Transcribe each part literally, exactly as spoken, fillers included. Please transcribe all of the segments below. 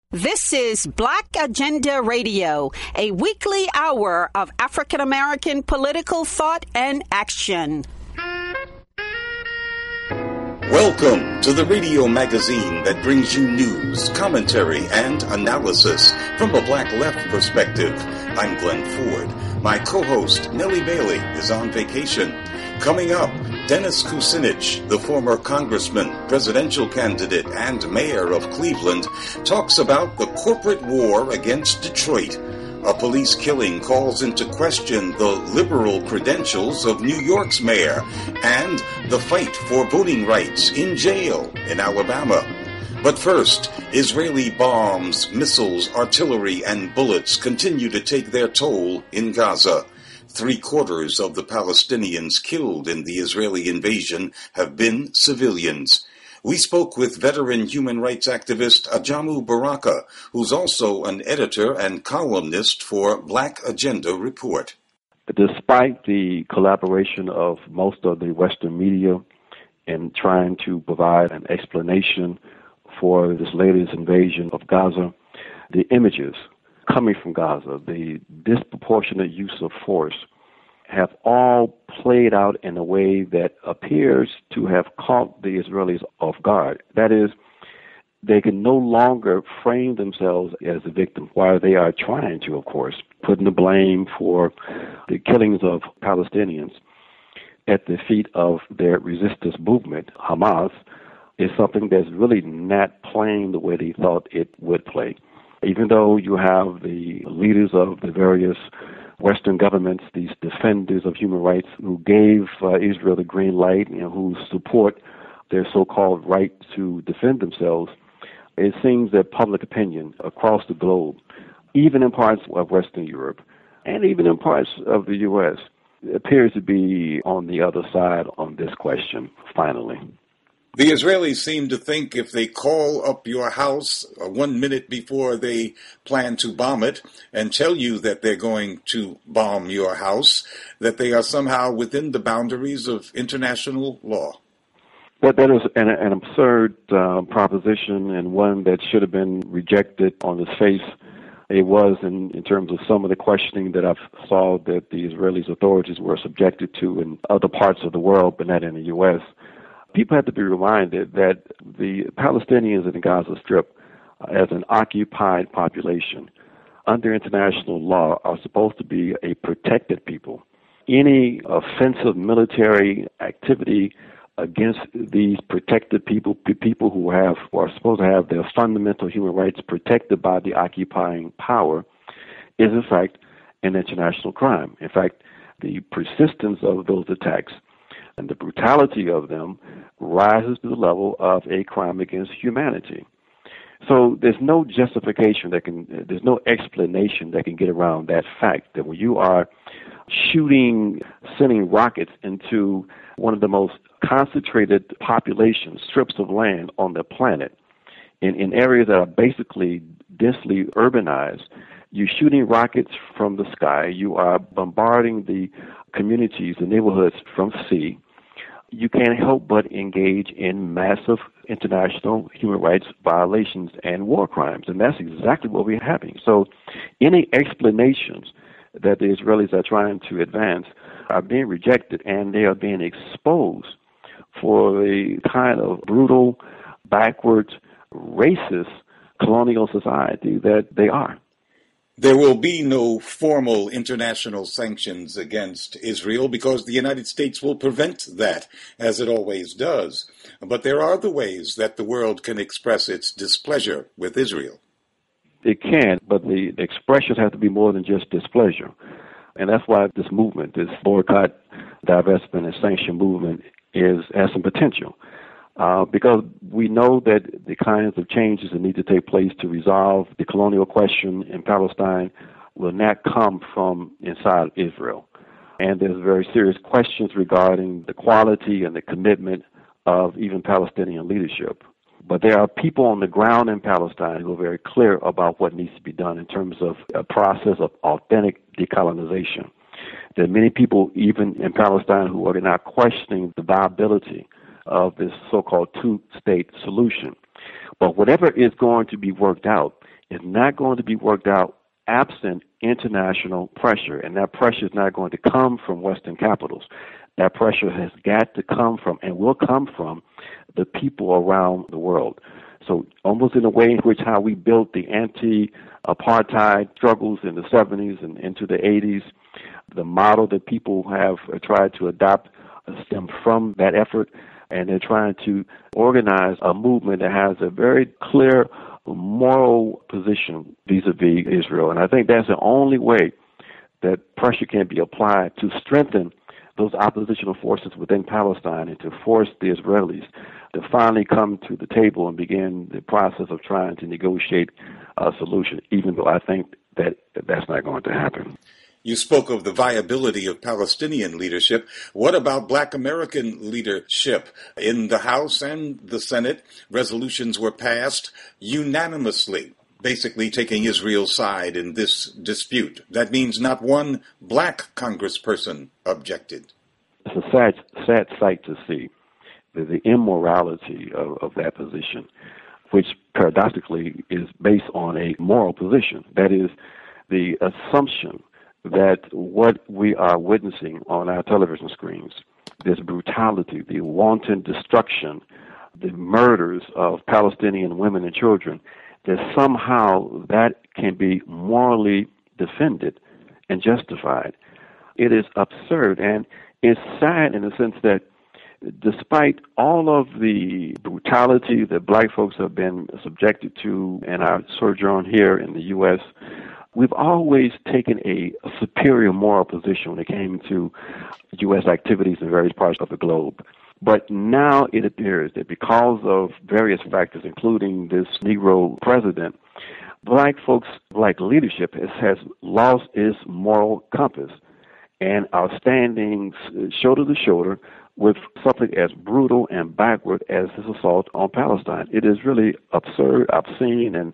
This is Black Agenda Radio, a weekly hour of African American political thought and action. Welcome to the radio magazine that brings you news, commentary, and analysis from a black left perspective. I'm Glenn Ford. My co-host, Nellie Bailey, is on vacation. Coming up, Dennis Kucinich, the former congressman, presidential candidate, and mayor of Cleveland, talks about the corporate war against Detroit. A police killing calls into question the liberal credentials of New York's mayor, and the fight for voting rights in jail in Alabama. But first, Israeli bombs, missiles, artillery, and bullets continue to take their toll in Gaza. Three-quarters of the Palestinians killed in the Israeli invasion have been civilians. We spoke with veteran human rights activist Ajamu Baraka, who's also an editor and columnist for Black Agenda Report. Despite the collaboration of most of the Western media in trying to provide an explanation for this latest invasion of Gaza, the images coming from Gaza, the disproportionate use of force, have all played out in a way that appears to have caught the Israelis off guard. That is, they can no longer frame themselves as a victim, while they are trying to, of course, putting the blame for the killings of Palestinians at the feet of their resistance movement, Hamas, is something that's really not playing the way they thought it would play. Even though you have the leaders of the various Western governments, these defenders of human rights who gave uh, Israel the green light, you know, who support their so-called right to defend themselves, it seems that public opinion across the globe, even in parts of Western Europe, and even in parts of the U S, appears to be on the other side on this question, finally. The Israelis seem to think if they call up your house one minute before they plan to bomb it and tell you that they're going to bomb your house, that they are somehow within the boundaries of international law. Well, that is an, an absurd uh, proposition, and one that should have been rejected on its face. It was in, in terms of some of the questioning that I saw that the Israeli authorities were subjected to in other parts of the world, but not in the U S People have to be reminded that the Palestinians in the Gaza Strip, uh, as an occupied population, under international law, are supposed to be a protected people. Any offensive military activity against these protected people, people who have who are supposed to have their fundamental human rights protected by the occupying power, is in fact an international crime. In fact, the persistence of those attacks and the brutality of them rises to the level of a crime against humanity. So there's no justification that can, there's no explanation that can get around that fact that when you are shooting, sending rockets into one of the most concentrated population strips of land on the planet, in, in areas that are basically densely urbanized, you're shooting rockets from the sky, you are bombarding the communities, the neighborhoods from sea, you can't help but engage in massive international human rights violations and war crimes. And that's exactly what we're having. So any explanations that the Israelis are trying to advance are being rejected, and they are being exposed for the kind of brutal, backwards, racist colonial society that they are. There will be no formal international sanctions against Israel because the United States will prevent that, as it always does. But there are the ways that the world can express its displeasure with Israel. It can, but the expressions have to be more than just displeasure. And that's why this movement, this boycott, divestment, and sanction movement is has some potential. Uh, because we know that the kinds of changes that need to take place to resolve the colonial question in Palestine will not come from inside Israel. And there's very serious questions regarding the quality and the commitment of even Palestinian leadership. But there are people on the ground in Palestine who are very clear about what needs to be done in terms of a process of authentic decolonization. There are many people even in Palestine who are not questioning the viability of this so-called two-state solution. But whatever is going to be worked out, is not going to be worked out absent international pressure, and that pressure is not going to come from Western capitals. That pressure has got to come from, and will come from, the people around the world. So almost in a way in which how we built the anti-apartheid struggles in the seventies and into the eighties, the model that people have tried to adopt stemmed from that effort, and they're trying to organize a movement that has a very clear moral position vis-a-vis Israel. And I think that's the only way that pressure can be applied to strengthen those oppositional forces within Palestine and to force the Israelis to finally come to the table and begin the process of trying to negotiate a solution, even though I think that that's not going to happen. You spoke of the viability of Palestinian leadership. What about Black American leadership? In the House and the Senate, resolutions were passed unanimously, basically taking Israel's side in this dispute. That means not one black congressperson objected. It's a sad, sad sight to see the, the immorality of, of that position, which paradoxically is based on a moral position. That is, the assumption that what we are witnessing on our television screens, this brutality, the wanton destruction, the murders of Palestinian women and children, that somehow that can be morally defended and justified. It is absurd, and it's sad in the sense that despite all of the brutality that black folks have been subjected to in our sojourn here in the U S, we've always taken a, a superior moral position when it came to U S activities in various parts of the globe. But now it appears that because of various factors, including this Negro president, black folks, black leadership has, has lost its moral compass and are standing shoulder to shoulder with something as brutal and backward as this assault on Palestine. It is really absurd, obscene, and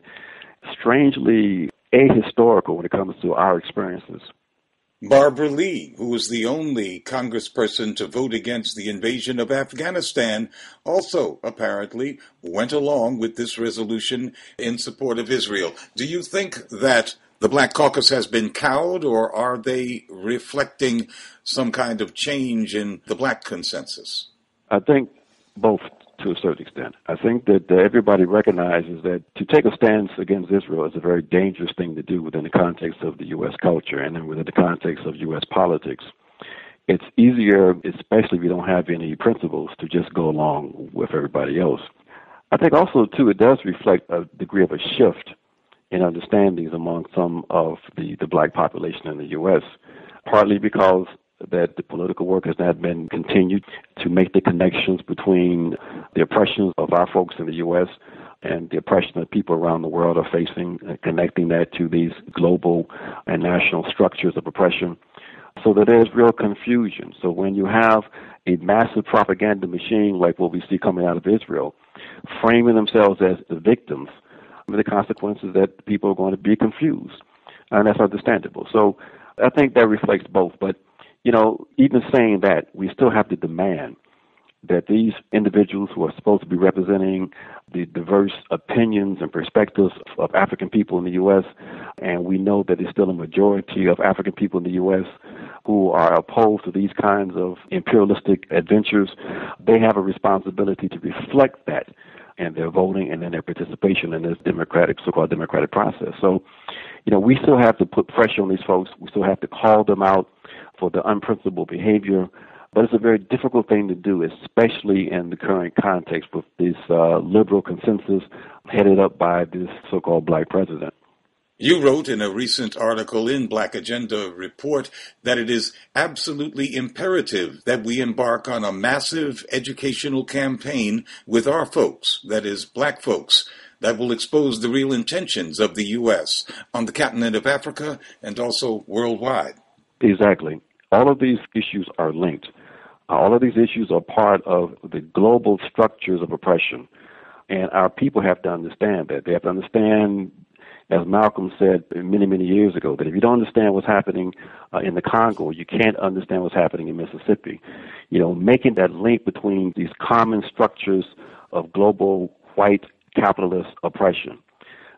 strangely ahistorical when it comes to our experiences. Barbara Lee, who was the only congressperson to vote against the invasion of Afghanistan, also apparently went along with this resolution in support of Israel. Do you think that the Black Caucus has been cowed, or are they reflecting some kind of change in the black consensus? I think both, to a certain extent. I think that uh, everybody recognizes that to take a stance against Israel is a very dangerous thing to do within the context of the U S culture and then within the context of U S politics. It's easier, especially if you don't have any principles, to just go along with everybody else. I think also, too, it does reflect a degree of a shift in understandings among some of the, the black population in the U S, partly because that the political work has not been continued to make the connections between the oppressions of our folks in the U S and the oppression that people around the world are facing, connecting that to these global and national structures of oppression, so that there's real confusion. So when you have a massive propaganda machine like what we see coming out of Israel, framing themselves as the victims, the consequences that people are going to be confused, and that's understandable. So I think that reflects both, but you know, even saying that, we still have to demand that these individuals who are supposed to be representing the diverse opinions and perspectives of African people in the U S, and we know that there's still a majority of African people in the U S who are opposed to these kinds of imperialistic adventures, they have a responsibility to reflect that in their voting and in their participation in this democratic, so-called democratic process. So, you know, we still have to put pressure on these folks. We still have to call them out for the unprincipled behavior. But it's a very difficult thing to do, especially in the current context with this uh, liberal consensus headed up by this so-called black president. You wrote in a recent article in Black Agenda Report that it is absolutely imperative that we embark on a massive educational campaign with our folks, that is, black folks, that will expose the real intentions of the U S on the continent of Africa and also worldwide. Exactly. All of these issues are linked. All of these issues are part of the global structures of oppression. And our people have to understand that. They have to understand, as Malcolm said many, many years ago, that if you don't understand what's happening uh, in the Congo, you can't understand what's happening in Mississippi. You know, making that link between these common structures of global white capitalist oppression.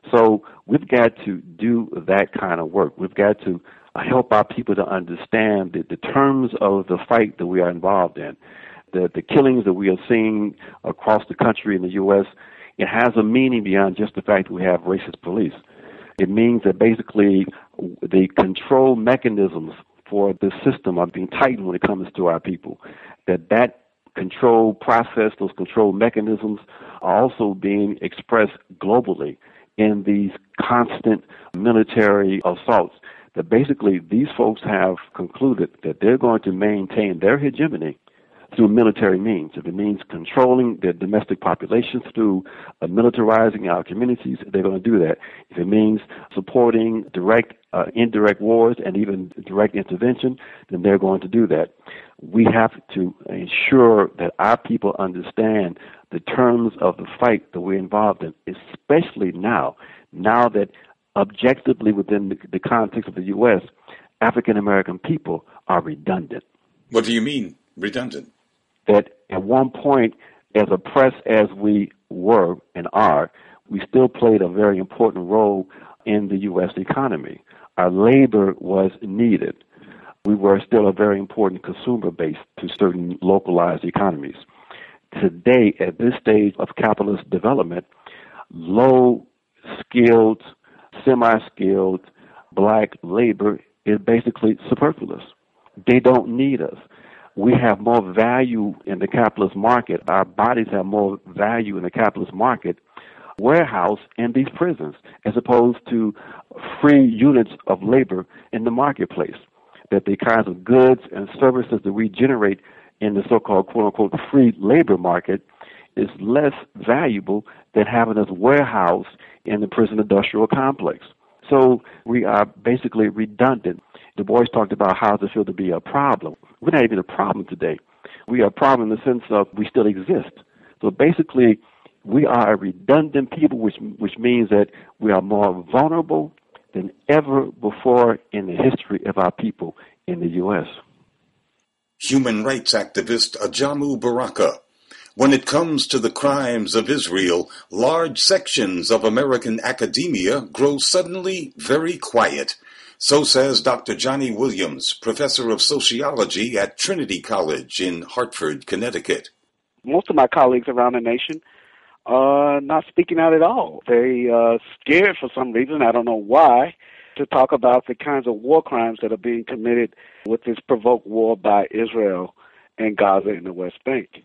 So we've got to do that kind of work. We've got to help our people to understand the, the terms of the fight that we are involved in. The, the killings that we are seeing across the country in the U S, it has a meaning beyond just the fact that we have racist police. It means that basically the control mechanisms for the system are being tightened when it comes to our people. That that control process, those control mechanisms are also being expressed globally in these constant military assaults. That basically these folks have concluded that they're going to maintain their hegemony through military means. If it means controlling their domestic populations through uh, militarizing our communities, they're going to do that. If it means supporting direct, uh, indirect wars and even direct intervention, then they're going to do that. We have to ensure that our people understand the terms of the fight that we're involved in, especially now, now that objectively within the, the context of the U S, African-American people are redundant. What do you mean, redundant? That at one point, as oppressed as we were and are, we still played a very important role in the U S economy. Our labor was needed. We were still a very important consumer base to certain localized economies. Today, at this stage of capitalist development, low-skilled, semi-skilled black labor is basically superfluous. They don't need us. We have more value in the capitalist market. Our bodies have more value in the capitalist market warehouse in these prisons as opposed to free units of labor in the marketplace. That the kinds of goods and services that we generate in the so-called quote-unquote free labor market is less valuable than having us warehouse in the prison industrial complex. So we are basically redundant. Du Bois talked about how does it feel to be a problem. We're not even a problem today. We are a problem in the sense of we still exist. So basically, we are a redundant people, which which means that we are more vulnerable than ever before in the history of our people in the U S. Human rights activist Ajamu Baraka. When it comes to the crimes of Israel, large sections of American academia grow suddenly very quiet. So says Doctor Johnny Williams, professor of sociology at Trinity College in Hartford, Connecticut. Most of my colleagues around the nation are not speaking out at all. They are scared for some reason, I don't know why, to talk about the kinds of war crimes that are being committed with this provoked war by Israel and Gaza and the West Bank.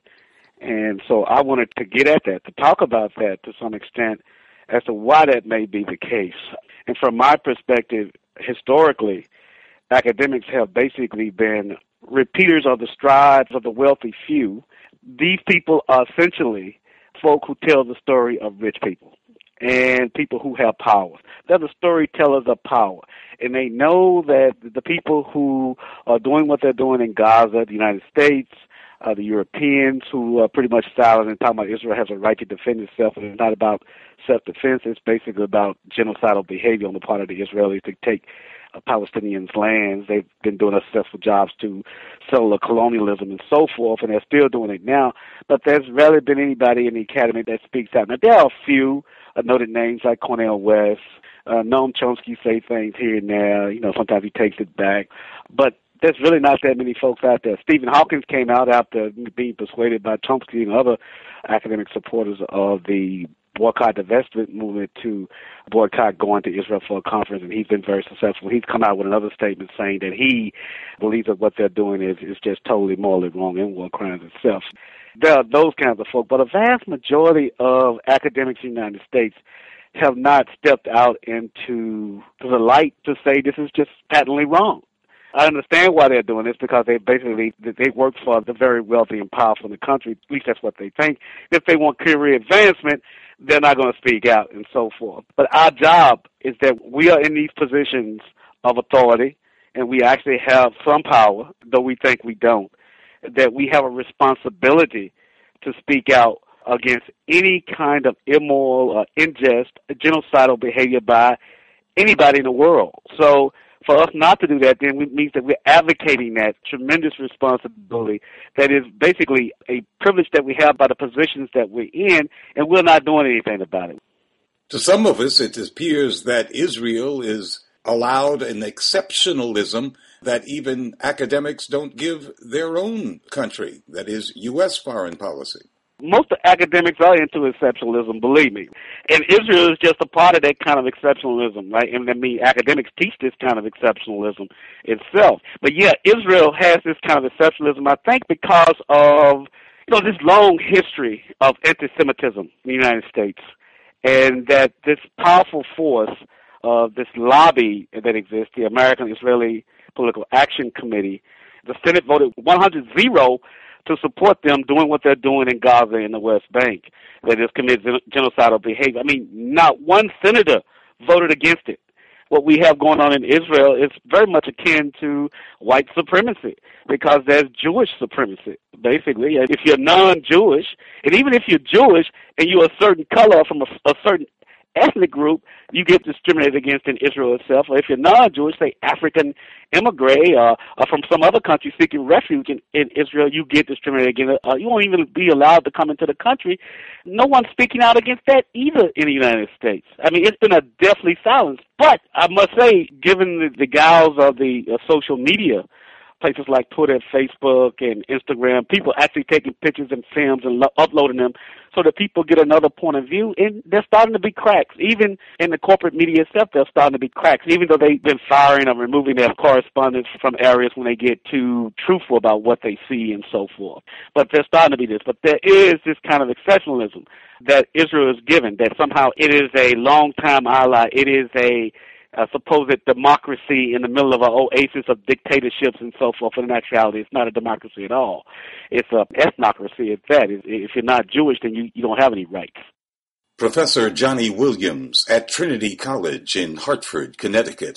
And so I wanted to get at that, to talk about that to some extent as to why that may be the case. And from my perspective, historically, academics have basically been repeaters of the strides of the wealthy few. These people are essentially folk who tell the story of rich people and people who have power. They're the storytellers of power. And they know that the people who are doing what they're doing in Gaza, the United States, uh, the Europeans who are pretty much silent and talking about Israel has a right to defend itself, and it's not about self-defense, it's basically about genocidal behavior on the part of the Israelis to take uh, Palestinians' lands. They've been doing successful jobs to settle colonialism and so forth, and they're still doing it now. But there's rarely been anybody in the academy that speaks out. Now, there are a few uh, noted names like Cornel West. Uh, Noam Chomsky say things here and there. You know, sometimes he takes it back. But there's really not that many folks out there. Stephen Hawkins came out after being persuaded by Chomsky and other academic supporters of the boycott divestment movement to boycott going to Israel for a conference, and he's been very successful. He's come out with another statement saying that he believes that what they're doing is, is just totally morally wrong in war crimes itself. There are those kinds of folk, but a vast majority of academics in the United States have not stepped out into the light to say this is just patently wrong. I understand why they're doing this, because they basically they work for the very wealthy and powerful in the country. At least that's what they think. If they want career advancement, they're not going to speak out and so forth. But our job is that we are in these positions of authority, and we actually have some power, though we think we don't, that we have a responsibility to speak out against any kind of immoral or unjust, genocidal behavior by anybody in the world. So for us not to do that, then it means that we're advocating that tremendous responsibility that is basically a privilege that we have by the positions that we're in, and we're not doing anything about it. To some of us, it appears that Israel is allowed an exceptionalism that even academics don't give their own country, that is, U S foreign policy. Most of academics are into exceptionalism, believe me. And Israel is just a part of that kind of exceptionalism, right? And I mean, academics teach this kind of exceptionalism itself. But yeah, Israel has this kind of exceptionalism, I think, because of, you know, this long history of anti-Semitism in the United States. And that this powerful force of this lobby that exists, the American Israeli Political Action Committee, the Senate voted one hundred zero to support them doing what they're doing in Gaza and the West Bank. They just commit genocidal behavior. I mean, not one senator voted against it. What we have going on in Israel is very much akin to white supremacy, because there's Jewish supremacy, basically. If you're non-Jewish, and even if you're Jewish and you're a certain color from a, a certain ethnic group, you get discriminated against in Israel itself. Or if you're non-Jewish, say African immigrant, uh, or from some other country seeking refuge in, in Israel, you get discriminated against. Uh, you won't even be allowed to come into the country. No one's speaking out against that either in the United States. I mean, it's been a deathly silence. But I must say, given the, the gals of the uh, social media, places like Twitter, Facebook, and Instagram, people actually taking pictures and films and lo- uploading them so that people get another point of view, and there's starting to be cracks. Even in the corporate media itself, there's starting to be cracks, even though they've been firing or removing their correspondents from areas when they get too truthful about what they see and so forth. But there's starting to be this. But there is this kind of exceptionalism that Israel is given, that somehow it is a long-time ally, it is a Uh, supposed democracy in the middle of an oasis of dictatorships and so forth. In actuality, it's not a democracy at all. It's an ethnocracy at that. If you're not Jewish, then you, you don't have any rights. Professor Johnny Williams at Trinity College in Hartford, Connecticut.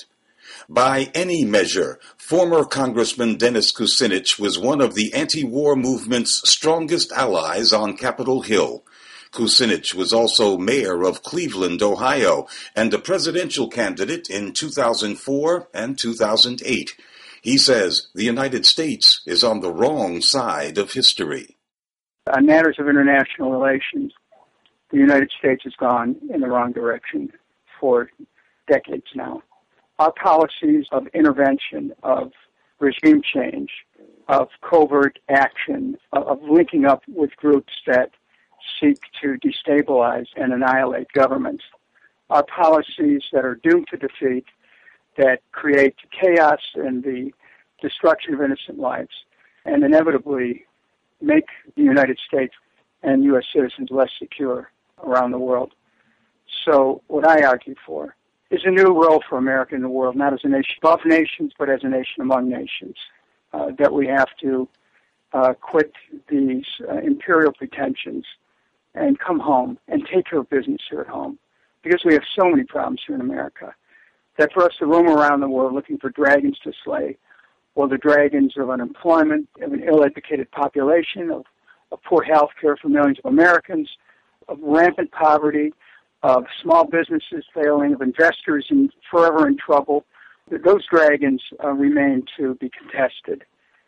By any measure, former Congressman Dennis Kucinich was one of the anti-war movement's strongest allies on Capitol Hill. Kucinich was also mayor of Cleveland, Ohio, and a presidential candidate in two thousand four and two thousand eight. He says the United States is on the wrong side of history. On matters of international relations, the United States has gone in the wrong direction for decades now. Our policies of intervention, of regime change, of covert action, of, of linking up with groups that seek to destabilize and annihilate governments, are policies that are doomed to defeat, that create chaos and the destruction of innocent lives, and inevitably make the United States and U S citizens less secure around the world. So what I argue for is a new role for America in the world, not as a nation above nations, but as a nation among nations, uh, that we have to uh, quit these uh, imperial pretensions and come home and take care of business here at home, because we have so many problems here in America, that for us to roam around the world looking for dragons to slay, or the dragons of unemployment, of an ill-educated population, of, of poor health care for millions of Americans, of rampant poverty, of small businesses failing, of investors in, forever in trouble, those dragons uh, remain to be contested.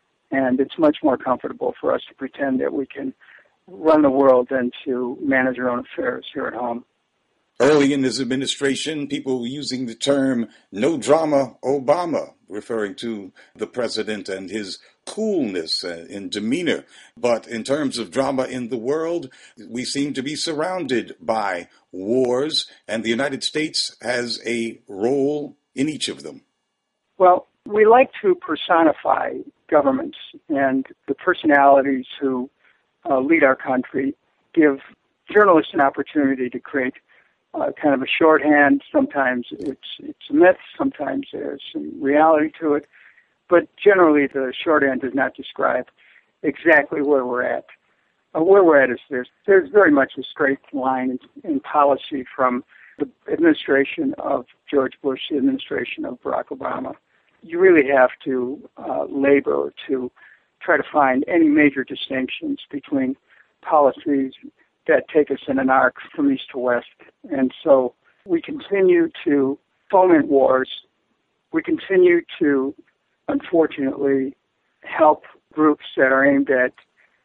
And it's much more comfortable for us to pretend that we can run the world than to manage our own affairs here at home. Early in his administration, people were using the term "no drama Obama," referring to the president and his coolness in demeanor. But in terms of drama in the world, we seem to be surrounded by wars, and the United States has a role in each of them. Well, we like to personify governments, and the personalities who uh, lead our country give journalists an opportunity to create Uh, kind of a shorthand. Sometimes it's it's a myth, sometimes there's some reality to it, but generally the shorthand does not describe exactly where we're at. Uh, where we're at is there's there's very much a straight line in, in policy from the administration of George Bush to the administration of Barack Obama. You really have to uh, labor to try to find any major distinctions between policies that take us in an arc from east to west. And so we continue to foment wars. We continue to, unfortunately, help groups that are aimed at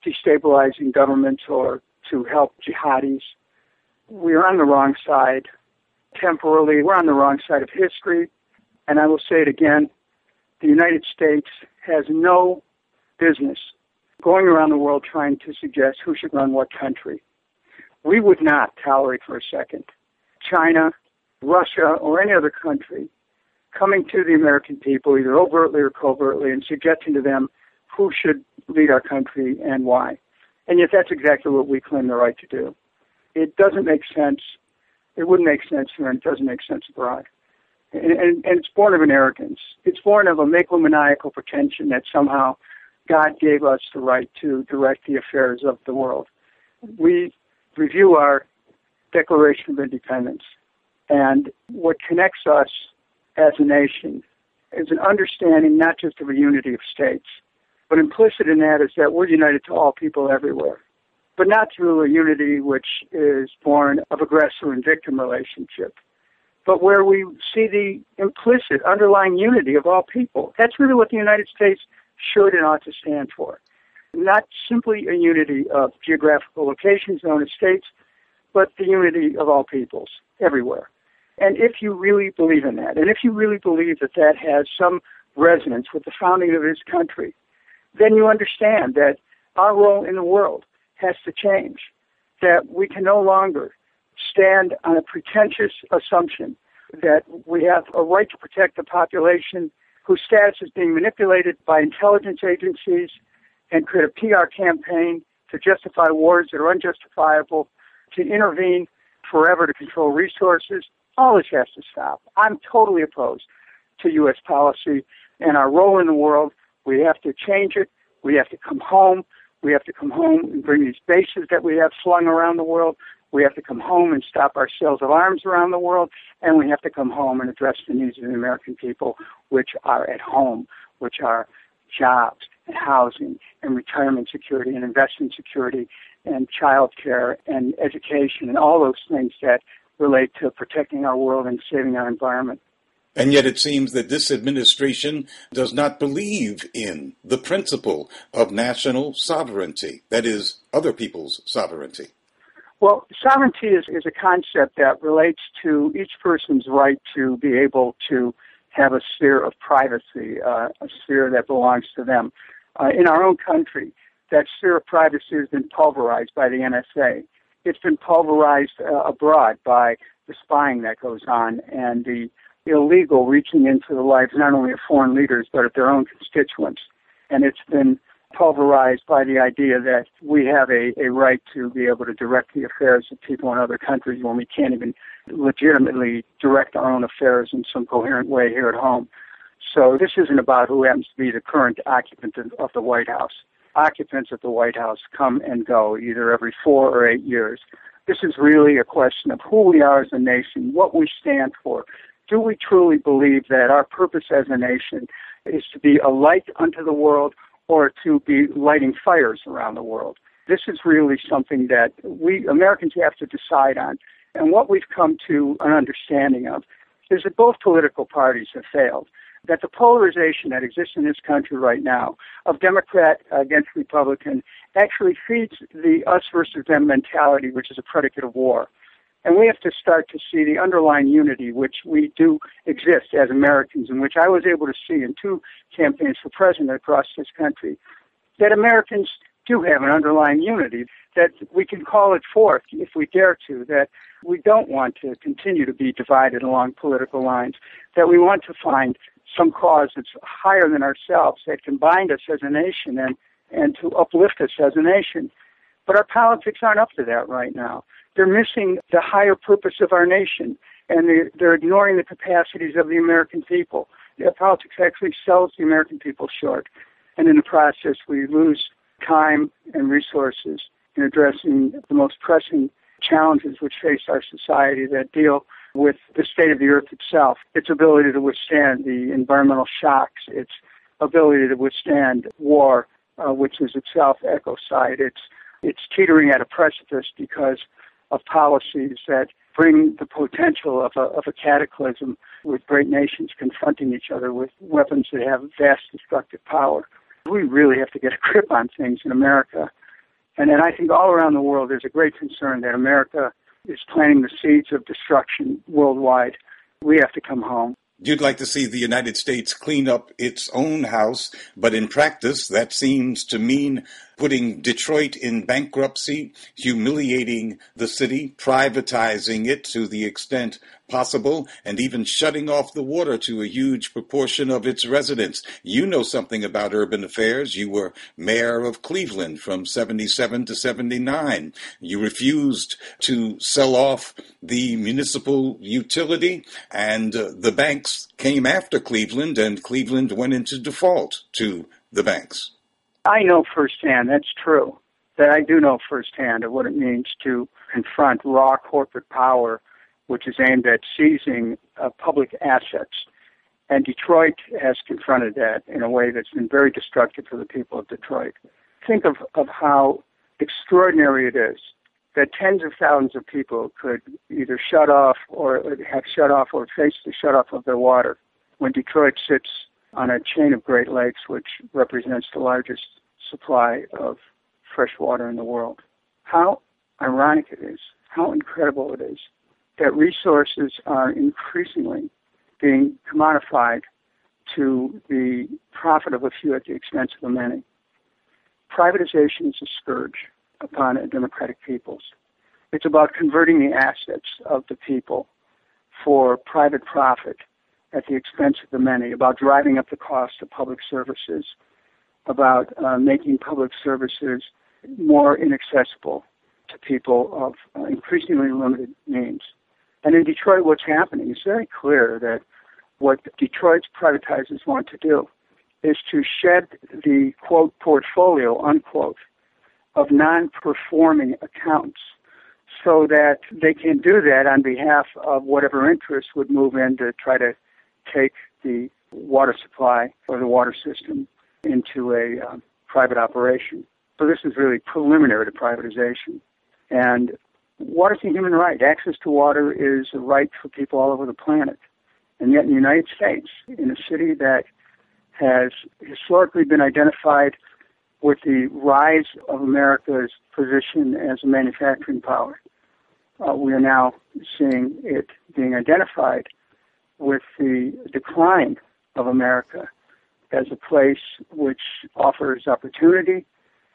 destabilizing governments or to help jihadis. We are on the wrong side temporally. We're on the wrong side of history. And I will say it again, the United States has no business going around the world trying to suggest who should run what country. We would not tolerate for a second China, Russia, or any other country coming to the American people, either overtly or covertly, and suggesting to them who should lead our country and why. And yet that's exactly what we claim the right to do. It doesn't make sense. It wouldn't make sense here, and it doesn't make sense abroad. And, and, and it's born of an arrogance. It's born of a megalomaniacal pretension that somehow God gave us the right to direct the affairs of the world. We review our Declaration of Independence, and what connects us as a nation is an understanding not just of a unity of states, but implicit in that is that we're united to all people everywhere, but not through a unity which is born of aggressor and victim relationship, but where we see the implicit underlying unity of all people. That's really what the United States should and ought to stand for. Not simply a unity of geographical locations known as states, but the unity of all peoples everywhere. And if you really believe in that, and if you really believe that that has some resonance with the founding of this country, then you understand that our role in the world has to change, that we can no longer stand on a pretentious assumption that we have a right to protect the population whose status is being manipulated by intelligence agencies and create a P R campaign to justify wars that are unjustifiable, to intervene forever to control resources. All this has to stop. I'm totally opposed to U S policy and our role in the world. We have to change it. We have to come home. We have to come home and bring these bases that we have flung around the world. We have to come home and stop our sales of arms around the world. And we have to come home and address the needs of the American people, which are at home, which are jobs and housing and retirement security and investment security and child care and education and all those things that relate to protecting our world and saving our environment. And yet it seems that this administration does not believe in the principle of national sovereignty, that is, other people's sovereignty. Well, sovereignty is, is a concept that relates to each person's right to be able to have a sphere of privacy, uh, a sphere that belongs to them. Uh, in our own country, that sphere of privacy has been pulverized by the N S A. It's been pulverized uh, abroad by the spying that goes on and the illegal reaching into the lives not only of foreign leaders but of their own constituents. And it's been pulverized by the idea that we have a, a right to be able to direct the affairs of people in other countries when we can't even legitimately direct our own affairs in some coherent way here at home. So this isn't about who happens to be the current occupant of the White House. Occupants of the White House come and go either every four or eight years. This is really a question of who we are as a nation, what we stand for. Do we truly believe that our purpose as a nation is to be a light unto the world or to be lighting fires around the world? This is really something that we Americans have to decide on. And what we've come to an understanding of is that both political parties have failed, that the polarization that exists in this country right now of Democrat against Republican actually feeds the us versus them mentality, which is a predicate of war. And we have to start to see the underlying unity which we do exist as Americans, and which I was able to see in two campaigns for president across this country, that Americans do have an underlying unity, that we can call it forth if we dare to, that we don't want to continue to be divided along political lines, that we want to find some cause that's higher than ourselves, that can bind us as a nation and, and to uplift us as a nation. But our politics aren't up to that right now. They're missing the higher purpose of our nation, and they're, they're ignoring the capacities of the American people. Their politics actually sells the American people short, and in the process we lose time and resources in addressing the most pressing challenges which face our society that deal with the state of the earth itself, its ability to withstand the environmental shocks, its ability to withstand war, uh, which is itself ecocide. It's, it's teetering at a precipice because of policies that bring the potential of a, of a cataclysm with great nations confronting each other with weapons that have vast destructive power. We really have to get a grip on things in America. And then I think all around the world there's a great concern that America is planting the seeds of destruction worldwide. We have to come home. You'd like to see the United States clean up its own house, but in practice, that seems to mean putting Detroit in bankruptcy, humiliating the city, privatizing it to the extent possible, and even shutting off the water to a huge proportion of its residents. You know something about urban affairs. You were mayor of Cleveland from seventy-seven to seventy-nine. You refused to sell off the municipal utility, and uh, the banks came after Cleveland, and Cleveland went into default to the banks. I know firsthand, that's true, that I do know firsthand of what it means to confront raw corporate power, which is aimed at seizing uh, public assets. And Detroit has confronted that in a way that's been very destructive for the people of Detroit. Think of, of how extraordinary it is that tens of thousands of people could either shut off or have shut off or face the shut off of their water when Detroit sits on a chain of Great Lakes, which represents the largest supply of fresh water in the world. How ironic it is, how incredible it is that resources are increasingly being commodified to the profit of a few at the expense of the many. Privatization is a scourge upon a democratic peoples. It's about converting the assets of the people for private profit at the expense of the many, about driving up the cost of public services, about uh, making public services more inaccessible to people of uh, increasingly limited means. And in Detroit, what's happening is very clear that what Detroit's privatizers want to do is to shed the, quote, portfolio, unquote, of non-performing accounts so that they can do that on behalf of whatever interest would move in to try to take the water supply or the water system into a uh, private operation. So this is really preliminary to privatization. And water is a human right. Access to water is a right for people all over the planet. And yet in the United States, in a city that has historically been identified with the rise of America's position as a manufacturing power, uh, we are now seeing it being identified with the decline of America as a place which offers opportunity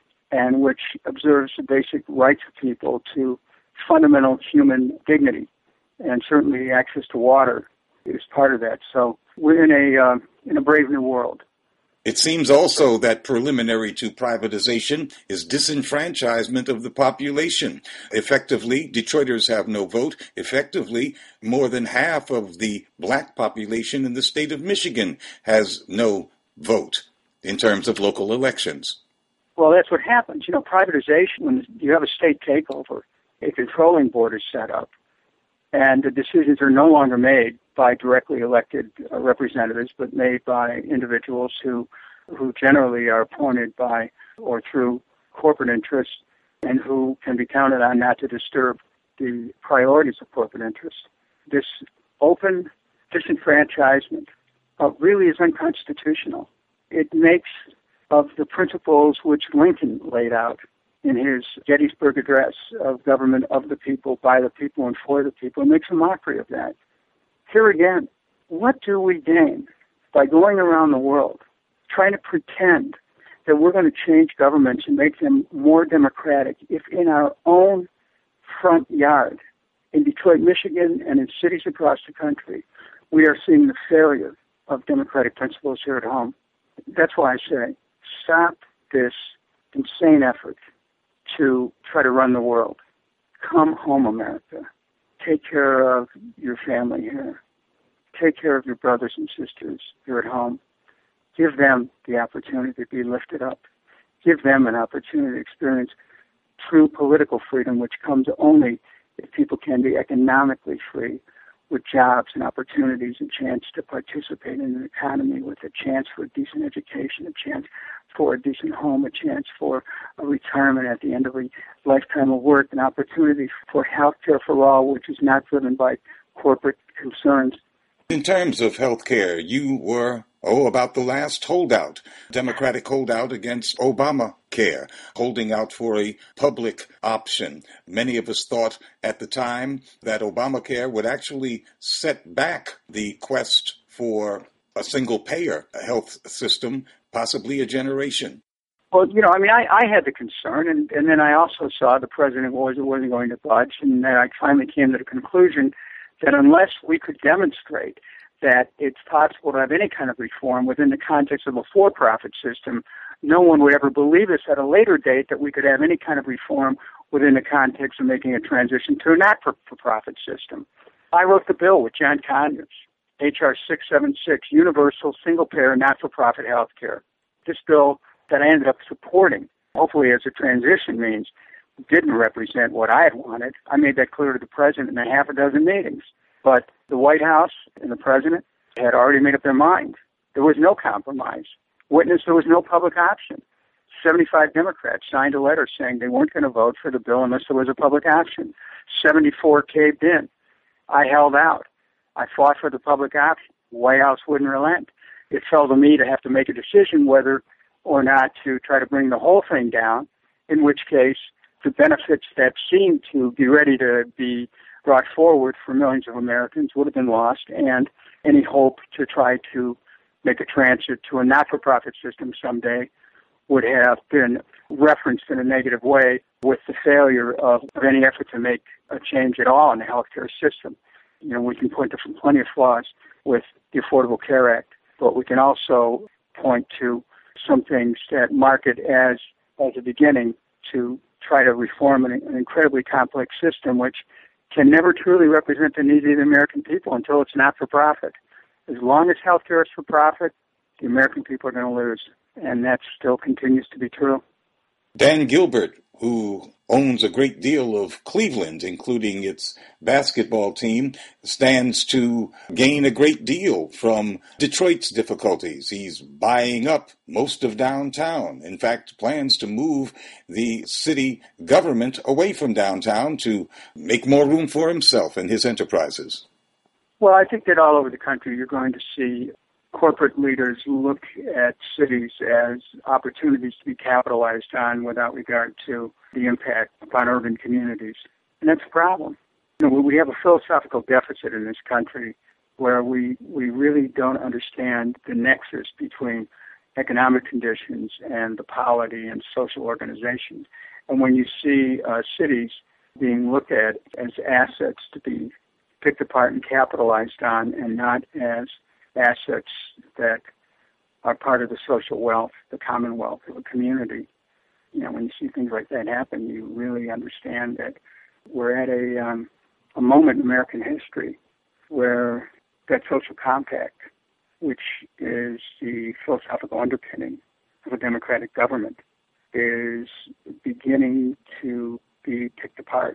and which observes the basic rights of people to fundamental human dignity. And certainly access to water is part of that. So we're in a uh, in a brave new world. It seems also that preliminary to privatization is disenfranchisement of the population. Effectively, Detroiters have no vote. Effectively, more than half of the black population in the state of Michigan has no vote in terms of local elections. Well, that's what happens. You know, privatization, when you have a state takeover, a controlling board is set up, and the decisions are no longer made by directly elected uh, representatives, but made by individuals who who generally are appointed by or through corporate interests and who can be counted on not to disturb the priorities of corporate interests. This open disenfranchisement uh, really is unconstitutional. It makes of the principles which Lincoln laid out in his Gettysburg Address of government of the people, by the people, and for the people, makes a mockery of that. Here again, what do we gain by going around the world trying to pretend that we're going to change governments and make them more democratic if in our own front yard, in Detroit, Michigan, and in cities across the country, we are seeing the failure of democratic principles here at home? That's why I say, stop this insane effort to try to run the world. Come home, America. Take care of your family here. Take care of your brothers and sisters here at home. Give them the opportunity to be lifted up. Give them an opportunity to experience true political freedom, which comes only if people can be economically free, with jobs and opportunities, a chance to participate in an economy, with a chance for a decent education, a chance for a decent home, a chance for a retirement at the end of a lifetime of work, an opportunity for health care for all, which is not driven by corporate concerns. In terms of health care, you were Oh, about the last holdout, Democratic holdout against Obamacare, holding out for a public option. Many of us thought at the time that Obamacare would actually set back the quest for a single-payer health system, possibly a generation. Well, you know, I mean, I, I had the concern, and, and then I also saw the president was, wasn't going to budge, and then I finally came to the conclusion that unless we could demonstrate that it's possible to have any kind of reform within the context of a for-profit system, no one would ever believe us at a later date that we could have any kind of reform within the context of making a transition to a not-for-profit system. I wrote the bill with John Conyers, H R six seventy-six, Universal Single-Payer Not-for-Profit Health Care. This bill that I ended up supporting, hopefully as a transition means, didn't represent what I had wanted. I made that clear to the president in a half a dozen meetings. But the White House and the president had already made up their mind. There was no compromise. Witness, there was no public option. seventy-five Democrats signed a letter saying they weren't going to vote for the bill unless there was a public option. seventy-four caved in. I held out. I fought for the public option. The White House wouldn't relent. It fell to me to have to make a decision whether or not to try to bring the whole thing down, in which case the benefits that seemed to be ready to be brought forward for millions of Americans would have been lost, and any hope to try to make a transit to a not-for-profit system someday would have been referenced in a negative way with the failure of, of any effort to make a change at all in the healthcare system. You know, we can point to plenty of flaws with the Affordable Care Act, but we can also point to some things that mark it as, as a beginning to try to reform an, an incredibly complex system, which can never truly represent the needs of the American people until it's not for profit. As long as healthcare is for profit, the American people are going to lose, and that still continues to be true. Dan Gilbert, who owns a great deal of Cleveland, including its basketball team, stands to gain a great deal from Detroit's difficulties. He's buying up most of downtown. In fact, plans to move the city government away from downtown to make more room for himself and his enterprises. Well, I think that all over the country you're going to see corporate leaders look at cities as opportunities to be capitalized on without regard to the impact upon urban communities. And that's a problem. You know, we have a philosophical deficit in this country where we, we really don't understand the nexus between economic conditions and the polity and social organization. And when you see uh, cities being looked at as assets to be picked apart and capitalized on and not as assets that are part of the social wealth, the commonwealth of a community. You know, when you see things like that happen, you really understand that we're at a um, a moment in American history where that social compact, which is the philosophical underpinning of a democratic government, is beginning to be picked apart.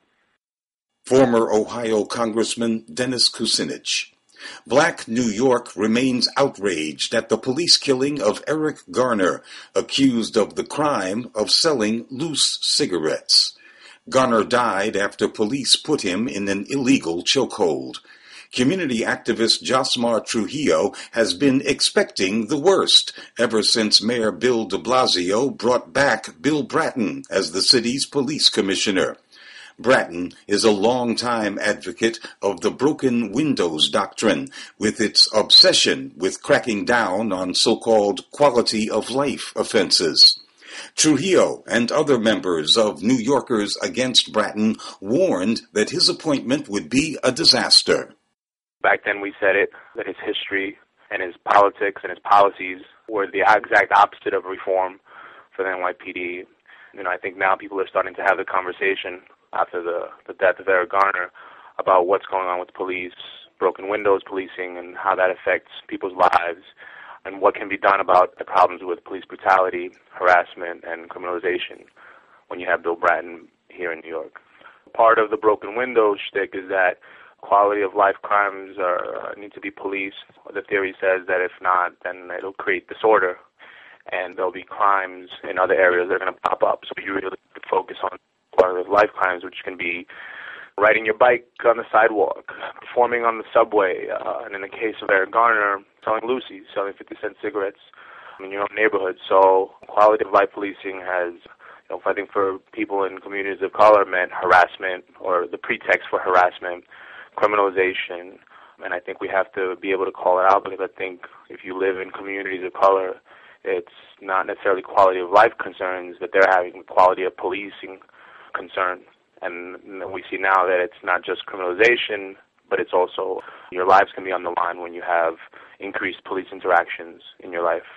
Former Ohio Congressman Dennis Kucinich. Black New York remains outraged at the police killing of Eric Garner, accused of the crime of selling loose cigarettes. Garner died after police put him in an illegal chokehold. Community activist Josmar Trujillo has been expecting the worst ever since Mayor Bill de Blasio brought back Bill Bratton as the city's police commissioner. Bratton is a longtime advocate of the broken windows doctrine, with its obsession with cracking down on so-called quality of life offenses. Trujillo and other members of New Yorkers Against Bratton warned that his appointment would be a disaster. Back then we said it, that his history and his politics and his policies were the exact opposite of reform for the N Y P D. You know, I think now people are starting to have the conversation after the, the death of Eric Garner about what's going on with police, broken windows policing, and how that affects people's lives, and what can be done about the problems with police brutality, harassment, and criminalization when you have Bill Bratton here in New York. Part of the broken windows shtick is that quality of life crimes are, need to be policed. The theory says that if not, then it'll create disorder, and there'll be crimes in other areas that are going to pop up. So you really focus on quality of life crimes, which can be riding your bike on the sidewalk, performing on the subway, uh, and in the case of Eric Garner, selling Lucy's, selling fifty cent cigarettes in your own neighborhood. So quality of life policing has, you know, I think for people in communities of color meant harassment or the pretext for harassment, criminalization, and I think we have to be able to call it out, because I think if you live in communities of color, it's not necessarily quality of life concerns that they're having, quality of policing concern. And we see now that it's not just criminalization, but it's also your lives can be on the line when you have increased police interactions in your life.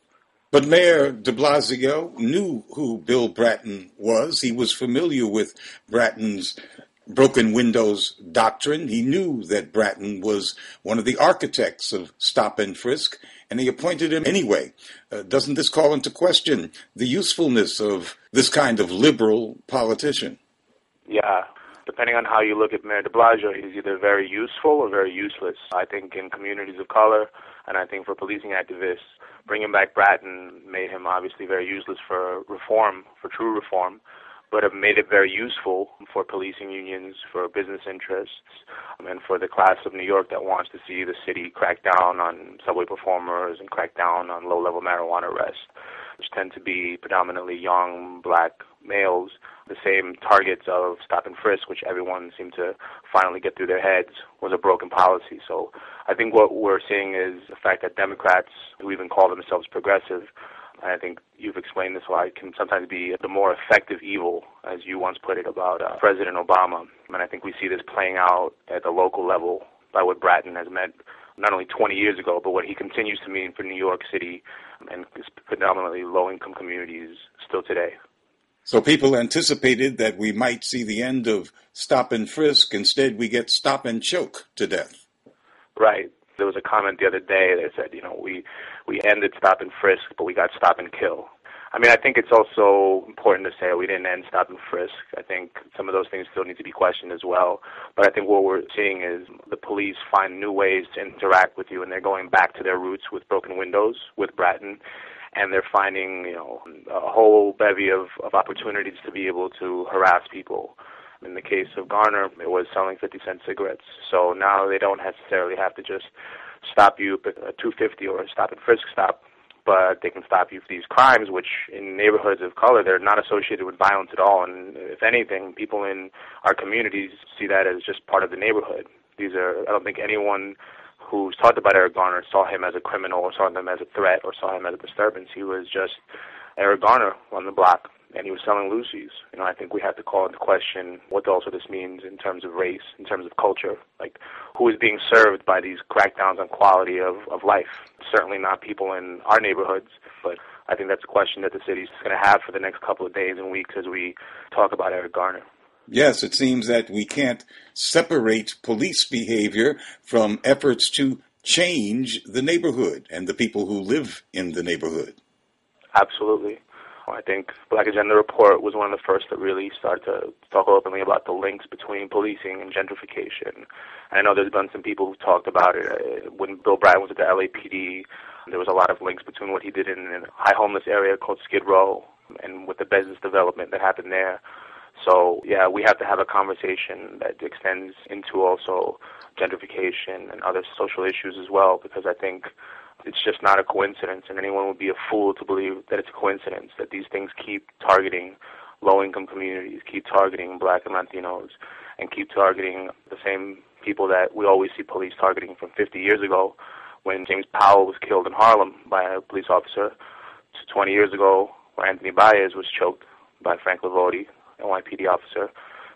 But Mayor de Blasio knew who Bill Bratton was. He was familiar with Bratton's broken windows doctrine. He knew that Bratton was one of the architects of stop and frisk, and he appointed him anyway. Uh, doesn't this call into question the usefulness of this kind of liberal politician? Yeah. Depending on how you look at Mayor de Blasio, he's either very useful or very useless. I think in communities of color, and I think for policing activists, bringing back Bratton made him obviously very useless for reform, for true reform, but have made it very useful for policing unions, for business interests, and for the class of New York that wants to see the city crack down on subway performers and crack down on low-level marijuana arrests, which tend to be predominantly young black males, the same targets of stop and frisk, which everyone seemed to finally get through their heads, was a broken policy. So I think what we're seeing is the fact that Democrats, who even call themselves progressive, and I think you've explained this why it can sometimes be the more effective evil, as you once put it about uh, President Obama. And I think we see this playing out at the local level by what Bratton has meant not only twenty years ago, but what he continues to mean for New York City and predominantly low-income communities still today. So people anticipated that we might see the end of stop and frisk. Instead, we get stop and choke to death. Right. There was a comment the other day that said, you know, we, we ended stop and frisk, but we got stop and kill. I mean, I think it's also important to say we didn't end stop and frisk. I think some of those things still need to be questioned as well. But I think what we're seeing is the police find new ways to interact with you, and they're going back to their roots with broken windows, with Bratton, and they're finding, you know, a whole bevy of, of opportunities to be able to harass people. In the case of Garner, it was selling fifty cent cigarettes. So now they don't necessarily have to just stop you at a two fifty or a stop and frisk stop, but they can stop you for these crimes, which in neighborhoods of color, they're not associated with violence at all. And if anything, people in our communities see that as just part of the neighborhood. These are, I don't think anyone who's talked about Eric Garner saw him as a criminal or saw him as a threat or saw him as a disturbance. He was just Eric Garner on the block, and he was selling Lucy's. You know, I think we have to call into question what also this means in terms of race, in terms of culture, like who is being served by these crackdowns on quality of, of life. Certainly not people in our neighborhoods, but I think that's a question that the city's going to have for the next couple of days and weeks as we talk about Eric Garner. Yes, it seems that we can't separate police behavior from efforts to change the neighborhood and the people who live in the neighborhood. Absolutely. I think Black Agenda Report was one of the first that really started to talk openly about the links between policing and gentrification. And I know there's been some people who talked about it. When Bill Bratton was at the L A P D, there was a lot of links between what he did in a high homeless area called Skid Row and with the business development that happened there. So, yeah, we have to have a conversation that extends into also gentrification and other social issues as well, because I think it's just not a coincidence, and anyone would be a fool to believe that it's a coincidence, that these things keep targeting low-income communities, keep targeting black and Latinos, and keep targeting the same people that we always see police targeting from fifty years ago when James Powell was killed in Harlem by a police officer, to twenty years ago where Anthony Baez was choked by Frank Lavoti, N Y P D officer,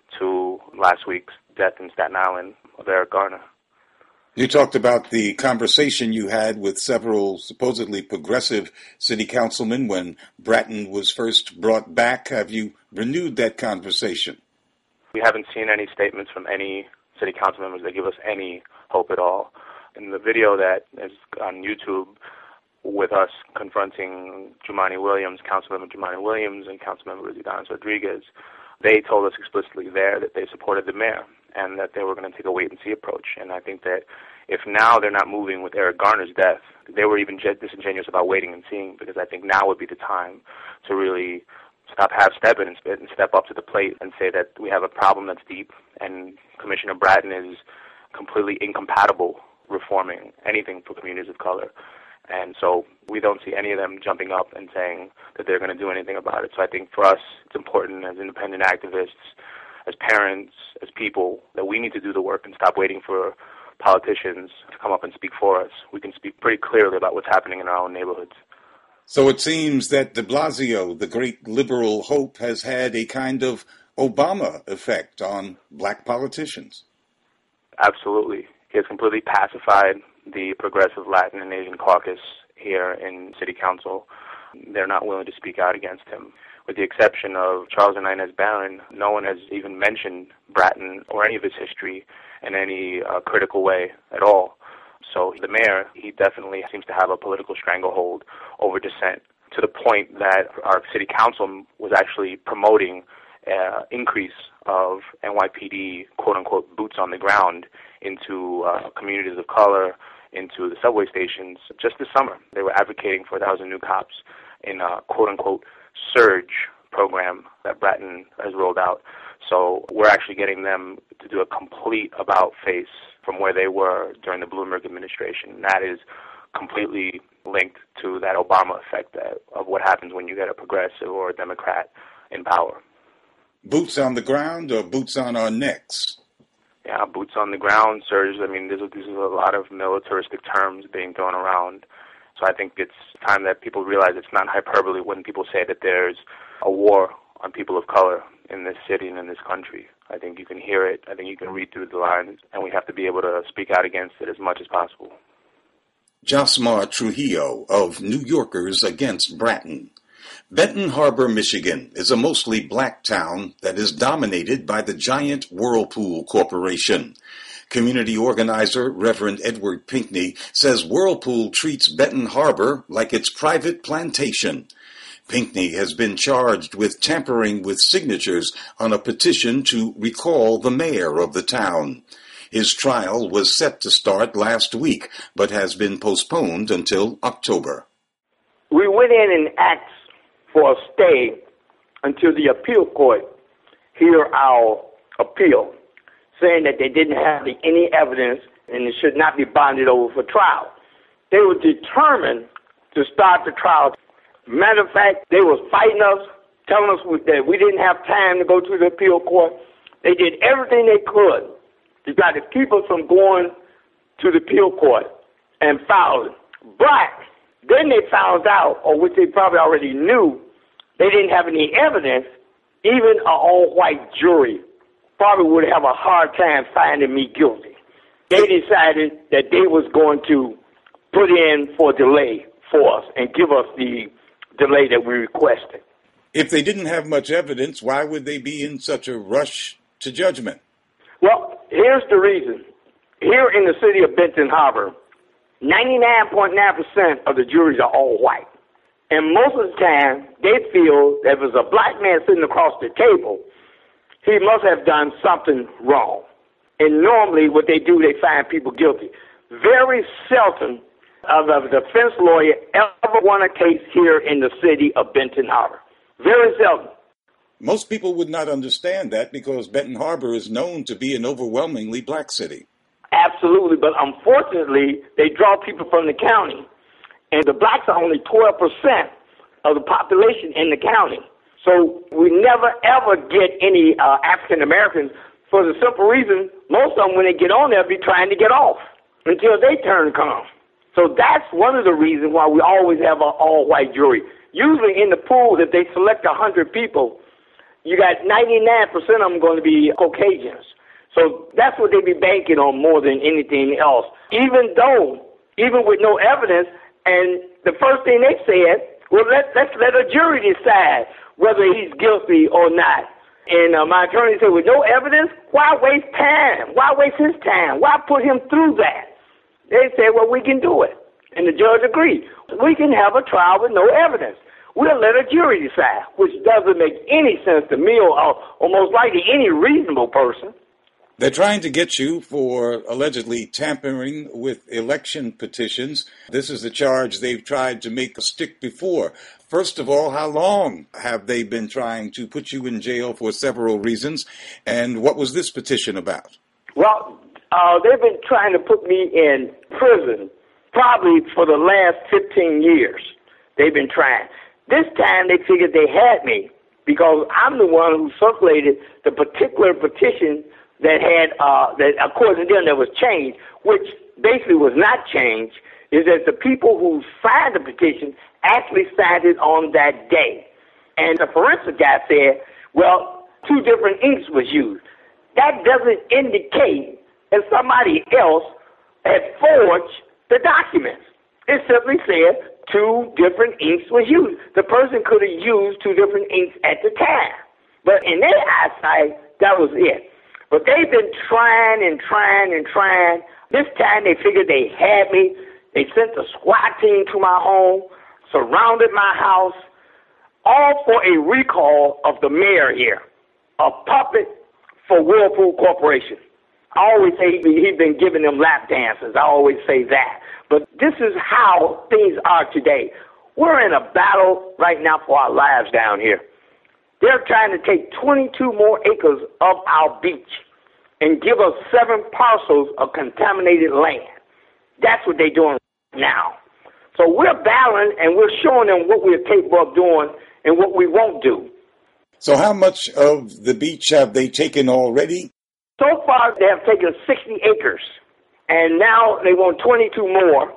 to last week's death in Staten Island of Eric Garner. You talked about the conversation you had with several supposedly progressive city councilmen when Bratton was first brought back. Have you renewed that conversation? We haven't seen any statements from any city council members that give us any hope at all. In the video that is on YouTube with us confronting Jumaane Williams, Councilmember Jumaane Williams and Councilmember Zidanis Rodriguez, they told us explicitly there that they supported the mayor and that they were going to take a wait-and-see approach. And I think that if now they're not moving with Eric Garner's death, they were even disingenuous about waiting and seeing, because I think now would be the time to really stop half-stepping and step up to the plate and say that we have a problem that's deep, and Commissioner Bratton is completely incompatible reforming anything for communities of color. And so we don't see any of them jumping up and saying that they're going to do anything about it. So I think for us, it's important as independent activists, as parents, as people, that we need to do the work and stop waiting for politicians to come up and speak for us. We can speak pretty clearly about what's happening in our own neighborhoods. So it seems that de Blasio, the great liberal hope, has had a kind of Obama effect on black politicians. Absolutely. He has completely pacified the progressive Latin and Asian caucus here in City Council. They're not willing to speak out against him. With the exception of Charles Inez Barron, no one has even mentioned Bratton or any of his history in any uh, critical way at all. So the mayor, he definitely seems to have a political stranglehold over dissent, to the point that our city council was actually promoting uh, increase of N Y P D, quote-unquote, boots on the ground into uh, communities of color, into the subway stations. Just this summer, they were advocating for one thousand new cops in a quote-unquote surge program that Bratton has rolled out. So we're actually getting them to do a complete about-face from where they were during the Bloomberg administration. That is completely linked to that Obama effect that, of what happens when you get a progressive or a Democrat in power. Boots on the ground or boots on our necks? Yeah, boots on the ground, surge. I mean, there's a, there's a lot of militaristic terms being thrown around. So I think it's time that people realize it's not hyperbole when people say that there's a war on people of color in this city and in this country. I think you can hear it. I think you can read through the lines, and we have to be able to speak out against it as much as possible. Josmar Trujillo of New Yorkers Against Bratton. Benton Harbor, Michigan is a mostly black town that is dominated by the giant Whirlpool Corporation. Community organizer Reverend Edward Pinkney says Whirlpool treats Benton Harbor like its private plantation. Pinkney has been charged with tampering with signatures on a petition to recall the mayor of the town. His trial was set to start last week, but has been postponed until October. We went in and asked for a stay until the appeal court hear our appeal, saying that they didn't have any evidence and it should not be bonded over for trial. They were determined to start the trial. Matter of fact, they were fighting us, telling us that we didn't have time to go to the appeal court. They did everything they could to try to keep us from going to the appeal court and filing. But then they found out, or which they probably already knew, they didn't have any evidence. Even an all-white jury probably would have a hard time finding me guilty. They decided that they was going to put in for delay for us and give us the delay that we requested. If they didn't have much evidence, why would they be in such a rush to judgment? Well, here's the reason. Here in the city of Benton Harbor, ninety-nine point nine percent of the juries are all white. And most of the time, they feel that if it's a black man sitting across the table, he must have done something wrong. And normally what they do, they find people guilty. Very seldom of a defense lawyer ever won a case here in the city of Benton Harbor. Very seldom. Most people would not understand that because Benton Harbor is known to be an overwhelmingly black city. Absolutely, but unfortunately, they draw people from the county. And the blacks are only twelve percent of the population in the county. So we never, ever get any uh, African Americans for the simple reason most of them, when they get on there, be trying to get off until their turn comes. So that's one of the reasons why we always have an all-white jury. Usually in the pool, if they select one hundred people, you got ninety-nine percent of them going to be Caucasians. So that's what they be banking on more than anything else. Even though, even with no evidence, and the first thing they said, well, let, let's let a jury decide whether he's guilty or not. And uh, my attorney said, with no evidence, why waste time? Why waste his time? Why put him through that? They said, well, we can do it. And the judge agreed. We can have a trial with no evidence. We'll let a jury decide, which doesn't make any sense to me or, or most likely any reasonable person. They're trying to get you for allegedly tampering with election petitions. This is the charge they've tried to make stick before. First of all, how long have they been trying to put you in jail for several reasons? And what was this petition about? Well, uh, they've been trying to put me in prison probably for the last fifteen years. They've been trying. This time they figured they had me because I'm the one who circulated the particular petition that had, uh, that according to them, there was change, which basically was not change, is that the people who signed the petition actually signed it on that day. And the forensic guy said, well, two different inks was used. That doesn't indicate that somebody else had forged the documents. It simply said two different inks was used. The person could have used two different inks at the time. But in their eyesight, that was it. But they've been trying and trying and trying. This time they figured they had me. They sent the SWAT team to my home, surrounded my house, all for a recall of the mayor here, a puppet for Whirlpool Corporation. I always say he's been giving them lap dances. I always say that. But this is how things are today. We're in a battle right now for our lives down here. They're trying to take twenty-two more acres of our beach and give us seven parcels of contaminated land. That's what they're doing now. So we're battling and we're showing them what we're capable of doing and what we won't do. So how much of the beach have they taken already? So far, they have taken sixty acres, and now they want twenty-two more,